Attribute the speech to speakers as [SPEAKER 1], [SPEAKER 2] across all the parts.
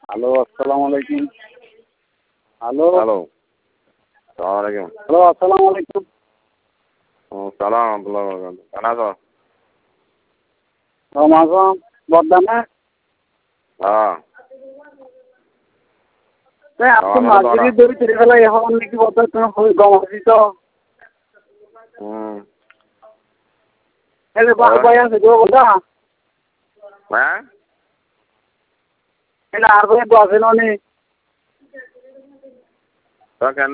[SPEAKER 1] Hello, আসসালামু আলাইকুম। Hello,
[SPEAKER 2] hello, সালাম আলাইকুম।
[SPEAKER 1] হ্যালো, আসসালামু আলাইকুম।
[SPEAKER 2] সালাম আব্দুল্লাহ বরকাত। কেন আছো?
[SPEAKER 1] রমাজন বর্দানা
[SPEAKER 2] হ্যাঁ,
[SPEAKER 1] আপনি
[SPEAKER 2] আমারও ধরা।
[SPEAKER 1] মাঝিরি দড়ি তেরে ফেলা এখন নাকি বর্দা তুমি গম আছি তো এলে বাই আছে গো বর্দা
[SPEAKER 2] হ্যাঁ,
[SPEAKER 1] এলে আর বলে বাসে ননি
[SPEAKER 2] তো কেন?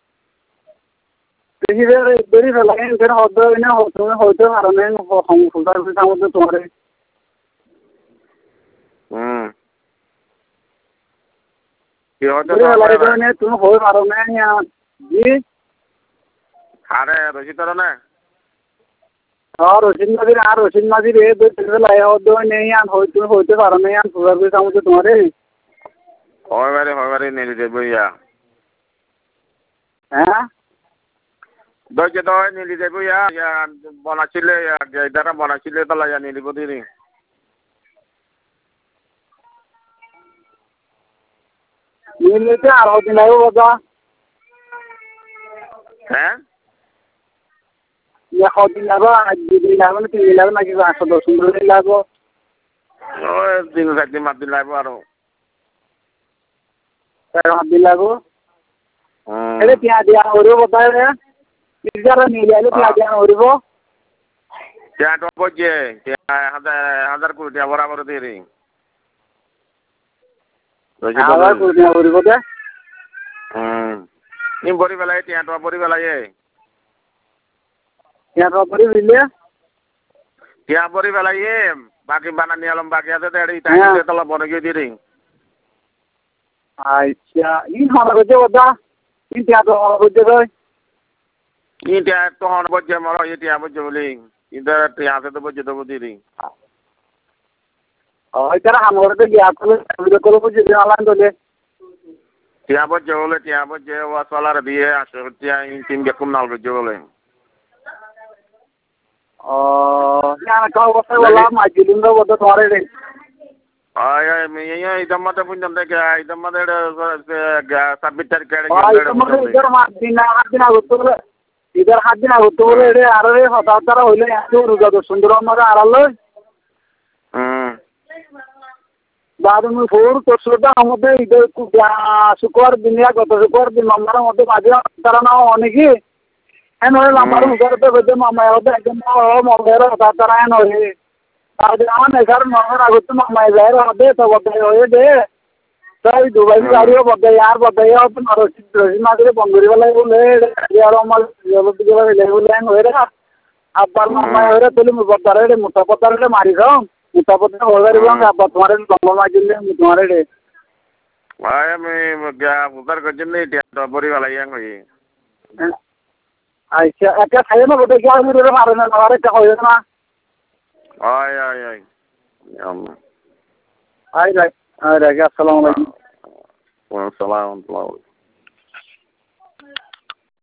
[SPEAKER 1] দেখি দড়ি ফেলা এখানে হতে না হতে কারণে সংসার মধ্যে তোমার
[SPEAKER 2] কি হচ্ছে
[SPEAKER 1] দড়ি ফেলা এখানে তুমি হয়ে পারো না জি
[SPEAKER 2] আরে রশি তোর না?
[SPEAKER 1] আর রশিদ মাঝির এ দড়ি তেরে ফেলা হতে নেই আর হইতে পারো না আর সংসার মধ্যে তোমার
[SPEAKER 2] হয় বারে নিলি দেবো ইয়া।
[SPEAKER 1] হ্যাঁ
[SPEAKER 2] দইকে তো নিলি দেবো ইয়া বনাছিলে গেইটারা বনাছিলে তো লাগা নিলিব দিরি।
[SPEAKER 1] নিতে আর দিন লাগবে বর্দা
[SPEAKER 2] হ্যাঁ,
[SPEAKER 1] দিন লাগবে দুদিন লাগবে না 3 দিন লাগবে নাকি 8-10 দিন লাগবে
[SPEAKER 2] ওই 3-4 দিন 5 দিন লাগবো আরো।
[SPEAKER 1] 4-5 দিন লাগবে এলে পেঁয়াজ দিয়া হরিব বর্দা রে নিজেরা নিয়ে যাইলে পেঁয়াজ দিয়া হরিব
[SPEAKER 2] তো বলছে 1000 কোটি টাকা বরাবর দিরি।
[SPEAKER 1] আবার করে হরিব দে
[SPEAKER 2] নি বড়ি বেলায় টিয়া বড়ি বেলায়
[SPEAKER 1] পেঁয়াজ করে দিলে
[SPEAKER 2] টিয়া বড়ি বেলায় বাকি বানানি আলম বাকি আছে তো এটাই টাইম তলা বনে গিয়ে দিরি।
[SPEAKER 1] আচ্ছা ইন হনা করছে বর্দা ইন পেঁয়াজ হনা করছে কই
[SPEAKER 2] টিয়া তো হন বজে মর টিয়া বজে বলি কিন্তু টিয়া আছে তো বজে দেবো দিরি।
[SPEAKER 1] ওই তারা আমরতে গিয়া করে বুঝে দিন আলান দলে
[SPEAKER 2] টিয়া বজে ও সলার বিয়ে আসে টিয়া তিন বেকুম নাল বজে বলে।
[SPEAKER 1] ও না কাও কথা বলা মাইজিলিন দো বর্দা তোমারে রে
[SPEAKER 2] idam mata punyam de idam mata submit tar kare
[SPEAKER 1] इधर हाथ दिन आगुतो इधर हाथ दिन आगुतो रे आरे हता तारा হইলে এত রুজা তো সুন্দর আমরা আড়ালে বাদমু ফোর তোরটা আমাদের ইধর শুক্রবার দিনিয়া গত শুক্রবার দিন মামার মধ্যে মাঝে তারা না অনেকে এন হইল আমার উগার তো বেদে মামা হতে একদম মরদের হতা তারা এন হই আজ আন এগার মামার আগুতো মামা যাই হবে তো বদে হয়ে দে তাই দুবাই গাড়িও বদে यार বদে তো রশিদ মাঝে বন্ধুরি বেলা বলে আর আমার জলদি গেলে লেগুলে এন হই রে আবার মামা হইরে তুলি বদরে মোটা পতারে মারি দাও মোটা পতারে হইরে বং আবার তোমারে লম্বা মাজিলে তোমারে রে
[SPEAKER 2] আমি উদার করছেন টিয়া বড়ি বেলায় হই
[SPEAKER 1] আচ্ছা একটা খাইয়ে না বটে কি আমি রে মারে না আর একটা হইবে না
[SPEAKER 2] আয়
[SPEAKER 1] আই রাই আসসালামু আলাইকুম
[SPEAKER 2] ওয়া সালাম